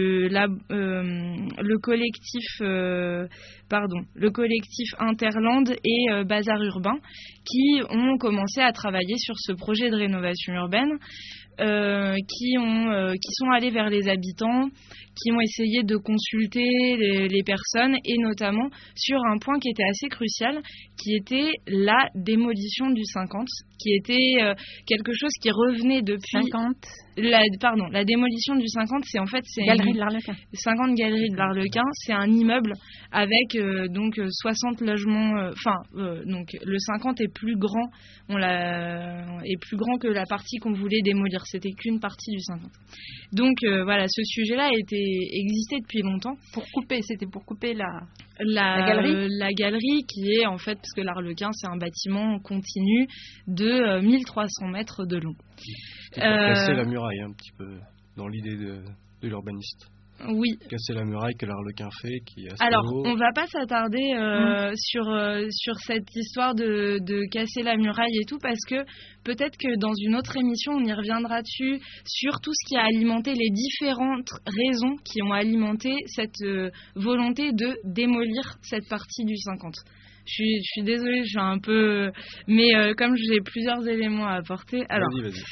le collectif Interland et Bazar Urbain qui ont commencé à travailler sur ce projet de rénovation urbaine. Qui sont allés vers les habitants, qui ont essayé de consulter les personnes et notamment sur un point qui était assez crucial, qui était la démolition du 50, qui était quelque chose qui revenait depuis... 50 la démolition du 50, c'est Galerie de l'Arlequin. 50 Galerie de l'Arlequin, c'est un immeuble avec 60 logements. Donc le 50 est plus grand, est plus grand que la partie qu'on voulait démolir. C'était qu'une partie du 50. Donc voilà, ce sujet-là existait depuis longtemps. C'était pour couper la galerie. La galerie qui est en fait, parce que l'Arlequin c'est un bâtiment continu de 1300 mètres de long. Pour casser la muraille un petit peu dans l'idée de l'urbaniste. Oui. Casser la muraille que l'Arlequin fait, qui est assez Alors, haut. on va pas s'attarder sur cette histoire de casser la muraille et tout, parce que peut-être que dans une autre émission, on y reviendra dessus, sur tout ce qui a alimenté les différentes raisons qui ont alimenté cette volonté de démolir cette partie du 50. Je suis désolée, je suis un peu... Mais comme j'ai plusieurs éléments à apporter... Alors, vas-y.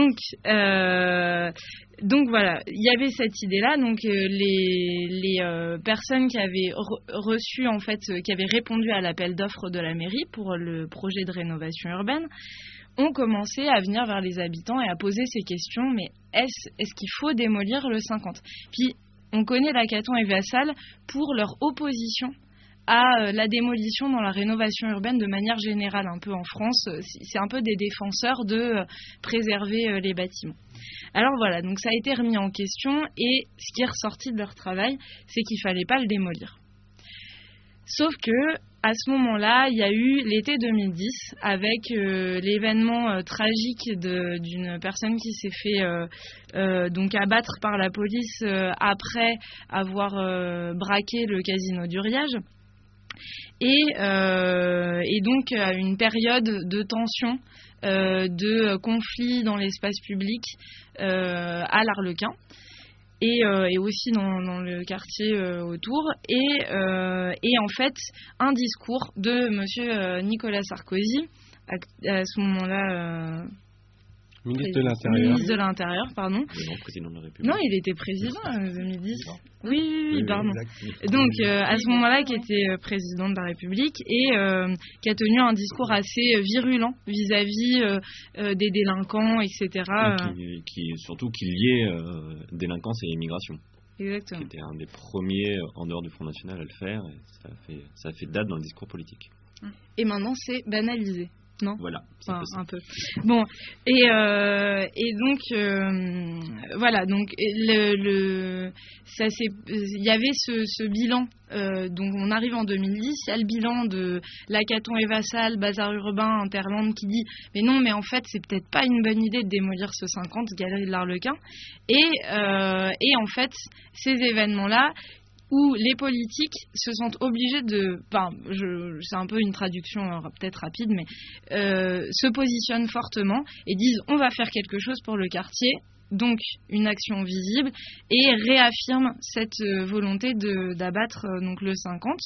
Donc voilà, il y avait cette idée-là. Donc les personnes qui avaient reçu, en fait, qui avaient répondu à l'appel d'offres de la mairie pour le projet de rénovation urbaine, ont commencé à venir vers les habitants et à poser ces questions. Mais est-ce qu'il faut démolir le 50 ? Puis, on connaît Lacaton et Vassal pour leur opposition à la démolition dans la rénovation urbaine de manière générale, un peu en France. C'est un peu des défenseurs de préserver les bâtiments. Alors voilà, donc ça a été remis en question et ce qui est ressorti de leur travail, c'est qu'il ne fallait pas le démolir. Sauf que à ce moment-là, il y a eu l'été 2010 avec l'événement tragique d'une personne qui s'est fait donc abattre par la police après avoir braqué le casino du Riage. Et donc une période de tension, de conflit dans l'espace public à l'Arlequin et aussi dans le quartier autour et en fait un discours de monsieur Nicolas Sarkozy à ce moment-là Ministre de l'Intérieur, pardon. Non, président de la République. Non, il était président en 2010. Oui, pardon. Donc, à ce moment-là, qui était président de la République et qui a tenu un discours assez virulent vis-à-vis des délinquants, etc. Surtout qui liait délinquance et immigration. Exactement. Qui était un des premiers en dehors du Front National à le faire. Et ça a fait date dans le discours politique. Et maintenant, c'est banalisé. non ? Voilà, enfin, un peu. Bon, et donc voilà, donc il y avait ce bilan. Donc on arrive en 2010, il y a le bilan de l'hackathon Eva Salle, Bazar Urbain, Interland qui dit mais non, mais en fait c'est peut-être pas une bonne idée de démolir ce 50 Galerie de l'Arlequin. Et en fait ces événements-là, où les politiques se sentent obligés de... Enfin, c'est un peu une traduction peut-être rapide, mais se positionnent fortement et disent on va faire quelque chose pour le quartier, donc une action visible, et réaffirment cette volonté d'abattre donc le 50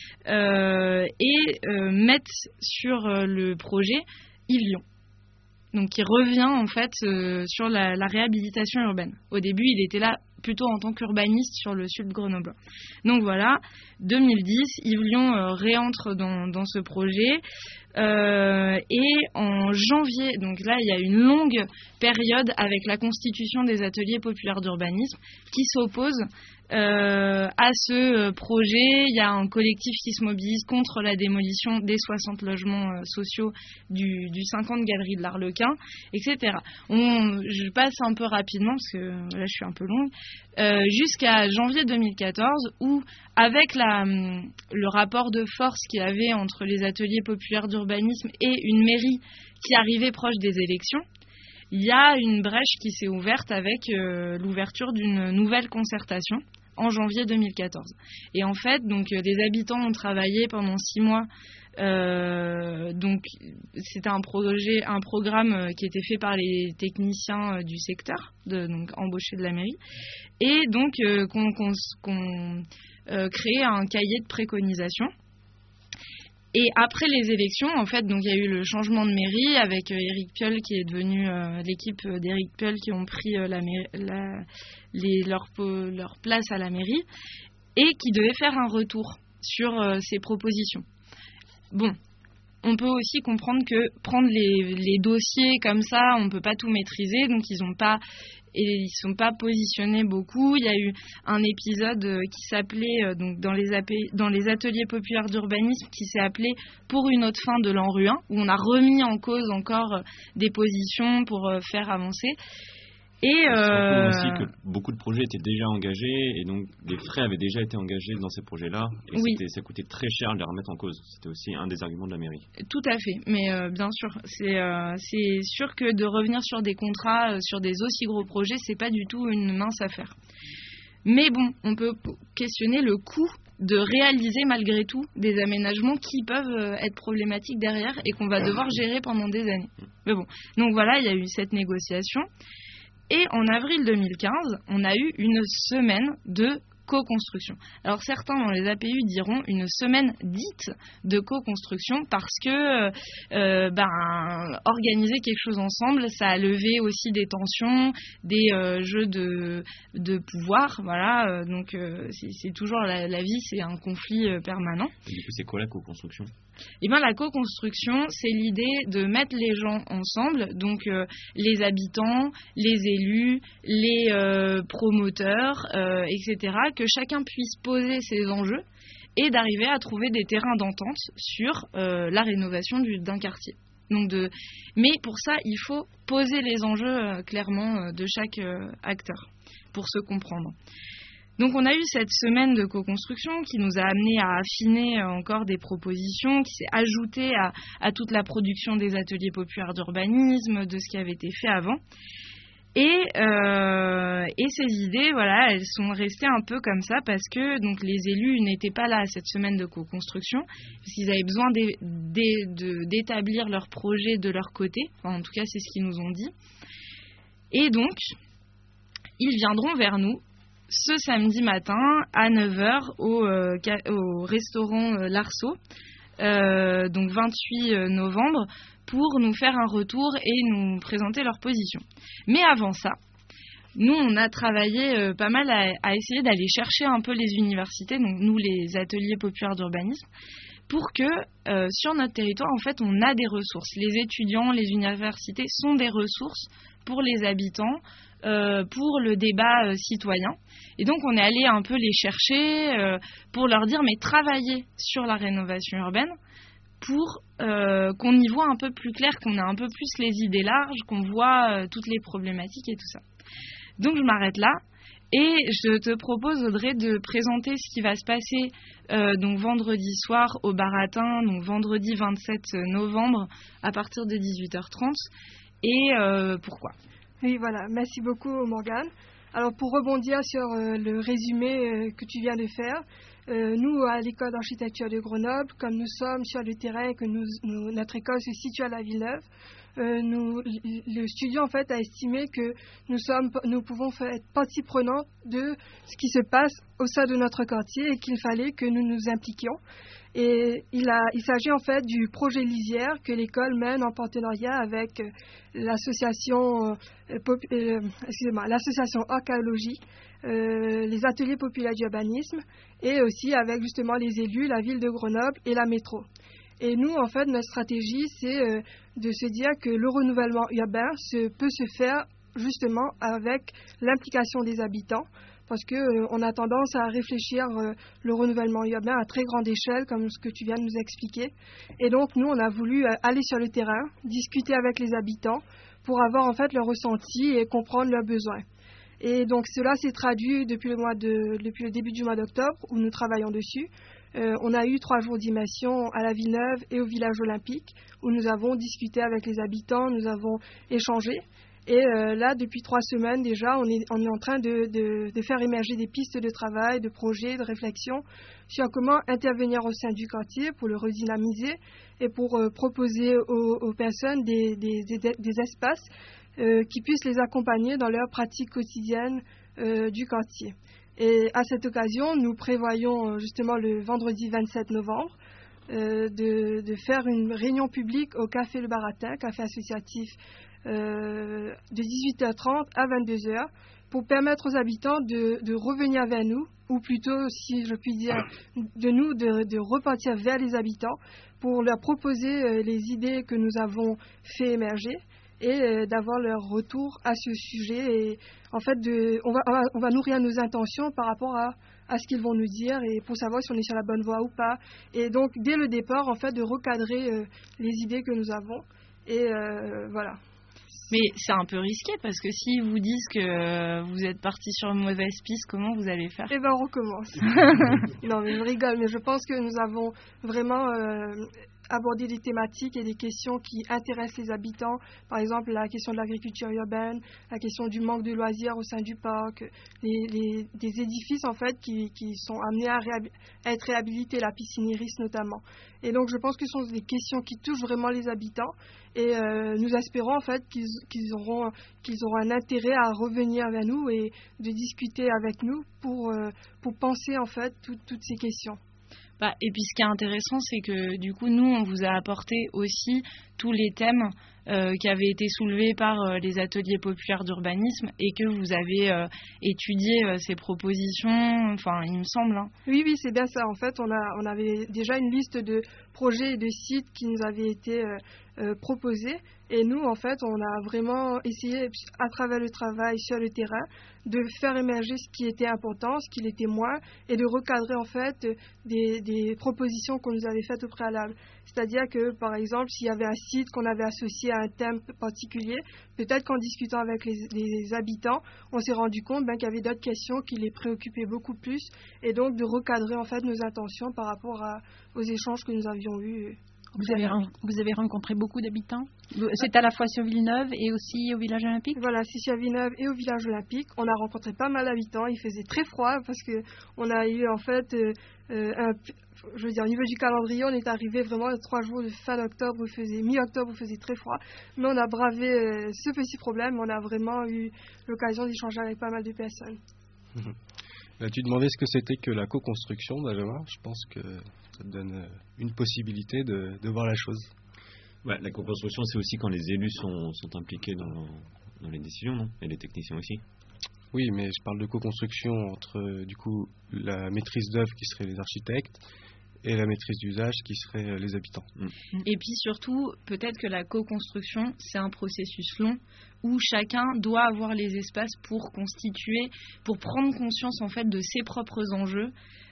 et mettent sur le projet Yves Lion. Donc qui revient en fait sur la réhabilitation urbaine. Au début, il était là plutôt en tant qu'urbaniste sur le sud de Grenoble. Donc voilà, 2010, Yves Lion réentre dans ce projet. Et en janvier, donc là il y a une longue période avec la constitution des ateliers populaires d'urbanisme qui s'oppose à ce projet. Il y a un collectif qui se mobilise contre la démolition des 60 logements sociaux du 50 Galerie de l'Arlequin, etc. Je passe un peu rapidement parce que là je suis un peu longue. Jusqu'à janvier 2014 où avec le rapport de force qu'il y avait entre les ateliers populaires d'urbanisme et une mairie qui arrivait proche des élections, il y a une brèche qui s'est ouverte avec l'ouverture d'une nouvelle concertation en janvier 2014. Et en fait, donc des habitants ont travaillé pendant 6 mois. Donc c'était un programme qui était fait par les techniciens du secteur, donc embauchés de la mairie, et donc qu'on créé un cahier de préconisation. Et après les élections, en fait, donc il y a eu le changement de mairie avec Éric Piolle qui est devenu l'équipe d'Éric Piolle qui ont pris leur place à la mairie et qui devait faire un retour sur ces propositions. Bon, on peut aussi comprendre que prendre les dossiers comme ça, on ne peut pas tout maîtriser, donc ils ne sont pas positionnés beaucoup. Il y a eu un épisode qui s'appelait, donc dans les ateliers populaires d'urbanisme, qui s'est appelé « Pour une autre fin de l'ANRU1 », où on a remis en cause encore des positions pour faire avancer. Et aussi que beaucoup de projets étaient déjà engagés et donc des frais avaient déjà été engagés dans ces projets-là et oui. Ça coûtait très cher de les remettre en cause. C'était aussi un des arguments de la mairie. Tout à fait, mais bien sûr, c'est sûr que de revenir sur des contrats, sur des aussi gros projets, c'est pas du tout une mince affaire. Mais bon, on peut questionner le coût de réaliser malgré tout des aménagements qui peuvent être problématiques derrière et qu'on va devoir gérer pendant des années. Mais bon, donc voilà, il y a eu cette négociation. Et en avril 2015, on a eu une semaine de co-construction. Alors certains dans les APU diront une semaine dite de co-construction parce que organiser quelque chose ensemble, ça a levé aussi des tensions, des jeux de pouvoir, voilà. Donc c'est toujours la vie, c'est un conflit permanent. Et du coup, c'est quoi la co-construction ? Eh bien, la co-construction, c'est l'idée de mettre les gens ensemble, donc les habitants, les élus, les promoteurs, etc., que chacun puisse poser ses enjeux et d'arriver à trouver des terrains d'entente sur la rénovation d'un quartier. Mais pour ça, il faut poser les enjeux clairement de chaque acteur pour se comprendre. Donc on a eu cette semaine de co-construction qui nous a amené à affiner encore des propositions, qui s'est ajoutée à toute la production des ateliers populaires d'urbanisme, de ce qui avait été fait avant. Et ces idées, voilà, elles sont restées un peu comme ça parce que donc les élus n'étaient pas là à cette semaine de co-construction, parce qu'ils avaient besoin d'établir leurs projets de leur côté. Enfin, en tout cas, c'est ce qu'ils nous ont dit. Et donc, ils viendront vers nous ce samedi matin à 9h au restaurant L'Arceau, donc 28 novembre, pour nous faire un retour et nous présenter leur position. Mais avant ça, nous, on a travaillé pas mal à essayer d'aller chercher un peu les universités, donc nous, les ateliers populaires d'urbanisme, pour que sur notre territoire, en fait, on a des ressources. Les étudiants, les universités sont des ressources pour les habitants, pour le débat citoyen. Et donc, on est allé un peu les chercher pour leur dire, mais travaillez sur la rénovation urbaine pour qu'on y voit un peu plus clair, qu'on ait un peu plus les idées larges, qu'on voit toutes les problématiques et tout ça. Donc je m'arrête là et je te propose, Audrey, de présenter ce qui va se passer donc vendredi soir au Baratin, donc vendredi 27 novembre à partir de 18h30 et pourquoi. Oui, voilà, merci beaucoup Morgane. Alors pour rebondir sur le résumé que tu viens de faire, nous à l'école d'architecture de Grenoble, comme nous sommes sur le terrain et que notre école se situe à la Villeneuve, le studio en fait a estimé que nous pouvons être partie prenante de ce qui se passe au sein de notre quartier et qu'il fallait que nous nous impliquions. Et il s'agit en fait du projet Lisière que l'école mène en partenariat avec l'association Archéologie, les ateliers populaires d'urbanisme et aussi avec justement les élus, la ville de Grenoble et la métro. Et nous, en fait, notre stratégie, c'est de se dire que le renouvellement urbain peut se faire justement avec l'implication des habitants, parce qu'on a tendance à réfléchir le renouvellement urbain à très grande échelle, comme ce que tu viens de nous expliquer. Et donc, nous, on a voulu aller sur le terrain, discuter avec les habitants pour avoir en fait leur ressenti et comprendre leurs besoins. Et donc, cela s'est traduit depuis le début du mois d'octobre, où nous travaillons dessus. On a eu 3 jours d'immersion à la Villeneuve et au village olympique, où nous avons discuté avec les habitants, nous avons échangé. Et là, depuis 3 semaines déjà, on est en train de faire émerger des pistes de travail, de projets, de réflexion sur comment intervenir au sein du quartier pour le redynamiser et pour proposer aux personnes des espaces qui puissent les accompagner dans leur pratique quotidienne du quartier. Et à cette occasion, nous prévoyons justement le vendredi 27 novembre de faire une réunion publique au Café Le Baratin, café associatif, de 18h30 à 22h, pour permettre aux habitants de revenir vers nous, ou plutôt, si je puis dire, de repartir vers les habitants pour leur proposer les idées que nous avons fait émerger et d'avoir leur retour à ce sujet. Et en fait, on va nourrir nos intentions par rapport à ce qu'ils vont nous dire et pour savoir si on est sur la bonne voie ou pas. Et donc, dès le départ, en fait, de recadrer les idées que nous avons. Et voilà. Mais c'est un peu risqué parce que si vous disent que vous êtes parti sur une mauvaise piste, comment vous allez faire ? Eh bien, on recommence. Non, mais je rigole, mais je pense que nous avons vraiment aborder des thématiques et des questions qui intéressent les habitants, par exemple la question de l'agriculture urbaine, la question du manque de loisirs au sein du parc, des édifices en fait qui sont amenés à être réhabilités, la piscine Iris notamment. Et donc je pense que ce sont des questions qui touchent vraiment les habitants et nous espérons en fait qu'ils auront un intérêt à revenir vers nous et de discuter avec nous pour penser en fait toutes ces questions. Et puis ce qui est intéressant, c'est que du coup, nous, on vous a apporté aussi tous les thèmes qui avaient été soulevés par les ateliers populaires d'urbanisme et que vous avez étudié ces propositions, enfin, il me semble. Hein. Oui, c'est bien ça. En fait, on avait déjà une liste de projets et de sites qui nous avaient été proposés. Et nous, en fait, on a vraiment essayé, à travers le travail sur le terrain, de faire émerger ce qui était important, ce qui l'était moins, et de recadrer, en fait, des propositions qu'on nous avait faites au préalable. C'est-à-dire que, par exemple, s'il y avait un site qu'on avait associé à un thème particulier, peut-être qu'en discutant avec les habitants, on s'est rendu compte qu'il y avait d'autres questions qui les préoccupaient beaucoup plus, et donc de recadrer, en fait, nos intentions par rapport aux échanges que nous avions eus. Vous avez rencontré beaucoup d'habitants ? C'est à la fois sur Villeneuve et aussi au village olympique ? Voilà, c'est sur Villeneuve et au village olympique. On a rencontré pas mal d'habitants. Il faisait très froid parce qu'on a eu en fait, au niveau du calendrier, on est arrivé vraiment à 3 jours de fin d'octobre, mi-octobre, où il faisait très froid. Mais on a bravé ce petit problème. On a vraiment eu l'occasion d'échanger avec pas mal de personnes. Tu demandais ce que c'était que la co-construction, Benjamin. Je pense que ça te donne une possibilité de voir la chose. Ouais, la co-construction, c'est aussi quand les élus sont impliqués dans les décisions, non ? Et les techniciens aussi. Oui, mais je parle de co-construction entre du coup la maîtrise d'œuvre qui serait les architectes et la maîtrise d'usage qui serait les habitants. Et puis surtout, peut-être que la co-construction, c'est un processus long où chacun doit avoir les espaces pour constituer, pour prendre conscience en fait de ses propres enjeux.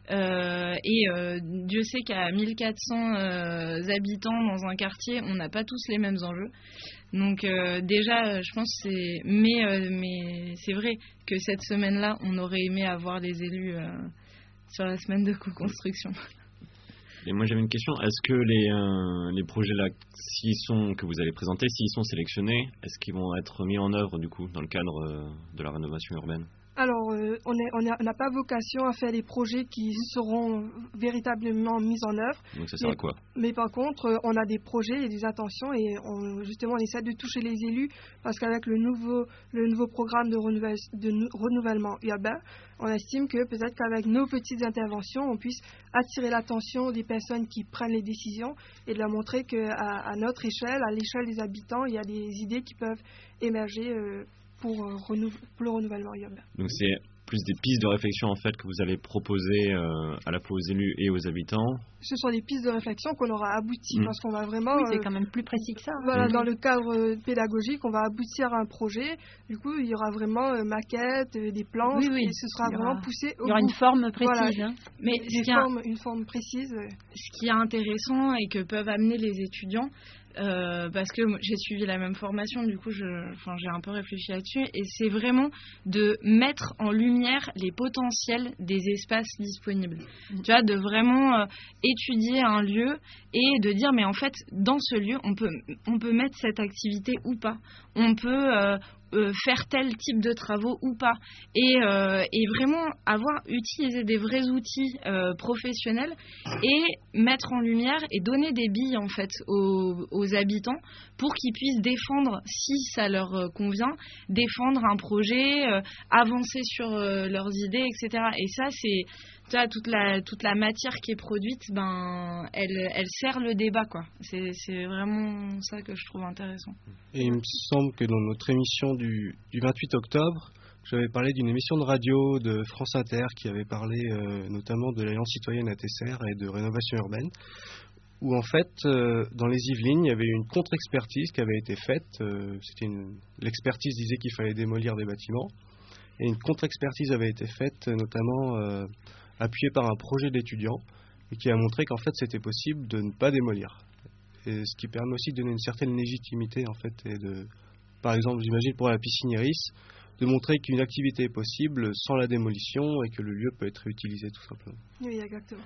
Dieu sait qu'à 1400 habitants dans un quartier, on n'a pas tous les mêmes enjeux. Donc déjà, je pense que c'est... Mais c'est vrai que cette semaine-là, on aurait aimé avoir les élus sur la semaine de co-construction. Et moi j'avais une question, est-ce que les projets là, que vous allez présenter, s'ils sont sélectionnés, est-ce qu'ils vont être mis en œuvre du coup dans le cadre de la rénovation urbaine ? Alors, on n'a pas vocation à faire des projets qui seront véritablement mis en œuvre. Donc ça sert à quoi ? Mais par contre, on a des projets et des intentions et justement on essaie de toucher les élus parce qu'avec le nouveau programme de renouvellement urbain, on estime que peut-être qu'avec nos petites interventions, on puisse attirer l'attention des personnes qui prennent les décisions et de leur montrer qu'à notre échelle, à l'échelle des habitants, il y a des idées qui peuvent émerger pour le renouvellement urbain. Donc c'est plus des pistes de réflexion en fait que vous allez proposer à la fois aux élus et aux habitants. Ce sont des pistes de réflexion qu'on aura abouties parce qu'on va vraiment... Oui, c'est quand même plus précis que ça. Voilà, dans le cadre pédagogique, on va aboutir à un projet. Du coup, il y aura vraiment maquette, des planches, et ce sera vraiment poussé au bout. Il y aura une forme précise. Voilà. Mais une forme précise. Ce qui est intéressant et que peuvent amener les étudiants, parce que j'ai suivi la même formation, du coup j'ai un peu réfléchi là-dessus, et c'est vraiment de mettre en lumière les potentiels des espaces disponibles. Tu vois, de vraiment étudier un lieu et de dire mais en fait dans ce lieu on peut mettre cette activité ou pas, on peut faire tel type de travaux ou pas, et vraiment utiliser des vrais outils professionnels et mettre en lumière et donner des billes en fait aux habitants pour qu'ils puissent défendre, si ça leur convient, défendre un projet, avancer sur leurs idées, etc. Et ça c'est toute la matière qui est produite, elle sert le débat, quoi. C'est vraiment ça que je trouve intéressant. Et il me semble que dans notre émission du 28 octobre, j'avais parlé d'une émission de radio de France Inter qui avait parlé notamment de l'Alliance citoyenne ATSR et de rénovation urbaine, où en fait, dans les Yvelines, il y avait une contre-expertise qui avait été faite. L'expertise disait qu'il fallait démolir des bâtiments, et une contre-expertise avait été faite, notamment appuyée par un projet d'étudiants, et qui a montré qu'en fait c'était possible de ne pas démolir. Et ce qui permet aussi de donner une certaine légitimité en fait, et par exemple, j'imagine pour la piscine Iris, de montrer qu'une activité est possible sans la démolition et que le lieu peut être réutilisé tout simplement. Oui, exactement.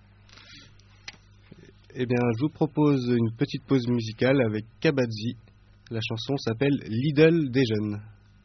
Eh bien, je vous propose une petite pause musicale avec Kabadzi. La chanson s'appelle L'idole des jeunes.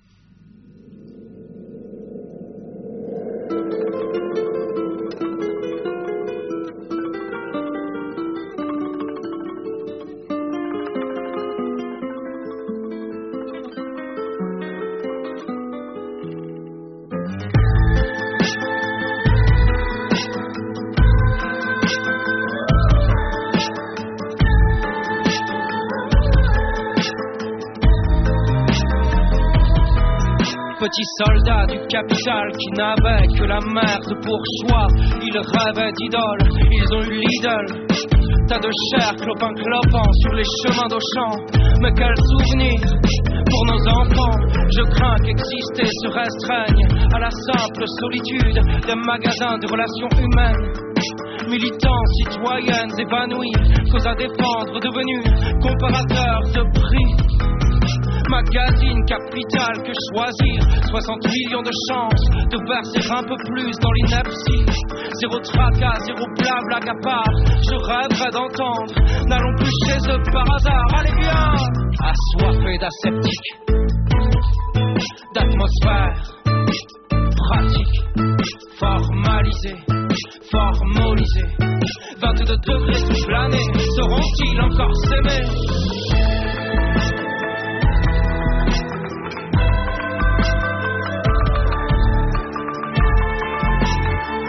Petit soldat du capital qui n'avait que la merde pour soi. Ils rêvaient d'idoles, ils ont eu l'idole. Tas de chair clopin-clopant sur les chemins d'Auchan. Mais quel souvenir pour nos enfants. Je crains qu'exister se restreigne à la simple solitude des magasins de relations humaines. Militants, citoyennes épanouies, cause à défendre, devenus comparateurs de prix. Magazine capital que choisir, 60 millions de chances de verser un peu plus dans l'ineptie. Zéro tracas, zéro blabla qu'à part, je rêverais d'entendre. N'allons plus chez eux par hasard, allez bien. Assoiffé d'aseptique, d'atmosphère pratique, formalisé, formolisé. 22 degrés sous plané, sauront-ils encore s'aimer?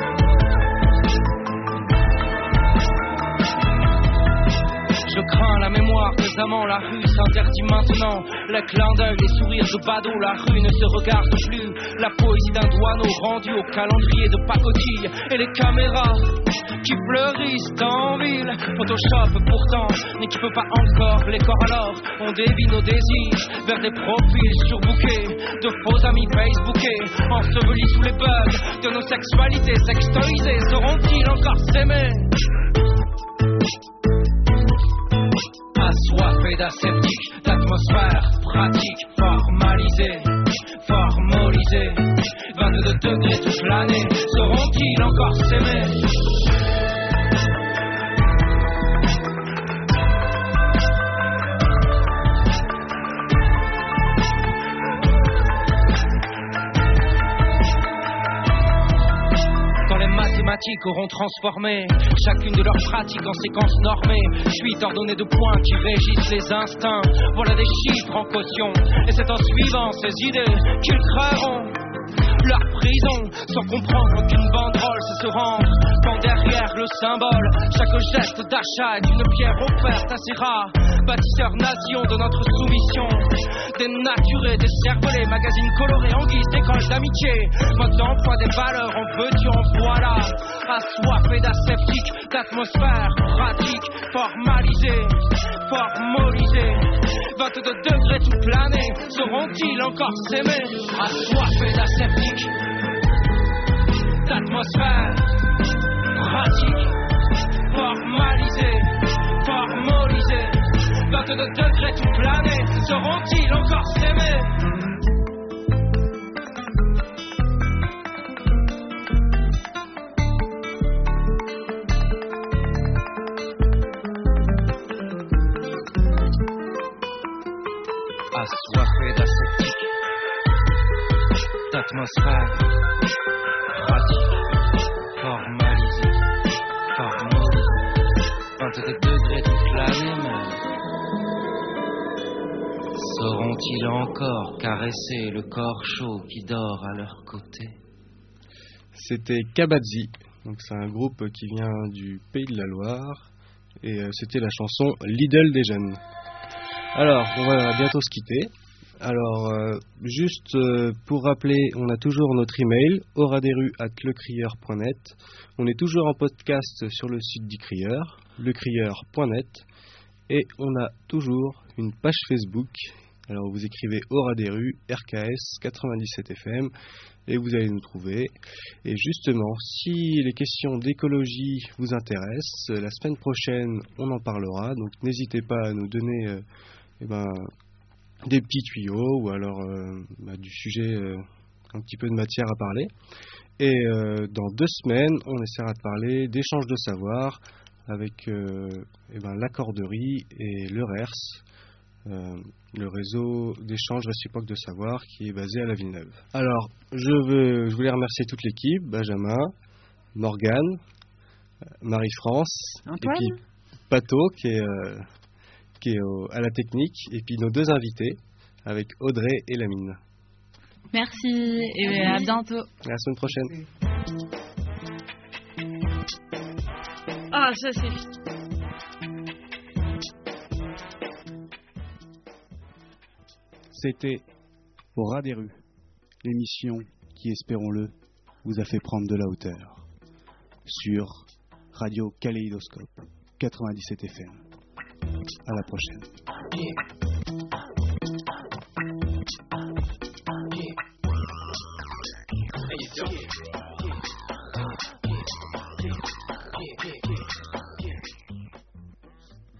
Je crains la mémoire des amants, la rue s'interdit maintenant. Les clins d'œil, les sourires de badauds, la rue ne se regarde plus. La poésie d'un douaneau rendue au calendrier de pacotille. Et les caméras qui fleurissent en ville. Photoshop pourtant n'équipe pas encore les corps, alors on dévie nos désirs vers des profils surbookés de faux amis facebookés, ensevelis sous les bugs de nos sexualités sextoisées. Sauront-ils encore s'aimer? Assoiffés d'aseptique, d'atmosphère pratique, formalisée, formolisée. 22 degrés toute l'année, sauront-ils encore s'aimer? Auront transformé chacune de leurs pratiques en séquences normées, suite ordonnée de points qui régissent les instincts. Voilà des chiffres en caution, et c'est en suivant ces idées qu'ils créeront leur prison, sans comprendre qu'une banderole c'est se rendre quand derrière le symbole, chaque geste d'achat est une pierre offerte à ces rats bâtisseurs nations de notre soumission. Dénaturés, décervelés, magazines colorés en guise d'école d'amitié, mode d'emploi des valeurs en veux-tu en voilà. Assoiffés d'aseptique, d'atmosphère pratique, formalisée, formolisée. 22 degrés toute l'année, sauront-ils encore s'aimer? Assoiffés d'aseptique, d'atmosphère pratique, formalisée, formolisée. 22 degrés toute l'année, sauront-ils encore s'aimer? Assoiffés d'aseptique, d'atmosphère pratique, formalisée, formolisée. 22 degrés toute l'année même. Sauront-ils encore caresser le corps chaud qui dort à leur côté? C'était Kabadzi, donc c'est un groupe qui vient du Pays de la Loire, et c'était la chanson L'idole des jeunes. Alors, on va bientôt se quitter. Alors, juste pour rappeler, on a toujours notre email, oraderu@lecrieur.net. On est toujours en podcast sur le site d'Icrieur, lecrieur.net. Et on a toujours une page Facebook. Alors, vous écrivez Oraderu, RKS 97 FM, et vous allez nous trouver. Et justement, si les questions d'écologie vous intéressent, la semaine prochaine, on en parlera. Donc, n'hésitez pas à nous donner des petits tuyaux ou alors du sujet, un petit peu de matière à parler. Et dans 2 semaines, on essaiera de parler d'échange de savoir avec l'accorderie et le RERS, le réseau d'échange réciproque de savoir qui est basé à la Villeneuve. Alors, je voulais remercier toute l'équipe, Benjamin, Morgane, Marie-France, Antoine, et puis Pato qui est à la technique, et puis nos 2 invités avec Audrey et Lamine. Merci et à bientôt. À la semaine prochaine. Ah, ça c'est vite. C'était Au ras des rues, l'émission qui, espérons-le, vous a fait prendre de la hauteur sur Radio Kaléidoscope 97 FM. À la prochaine.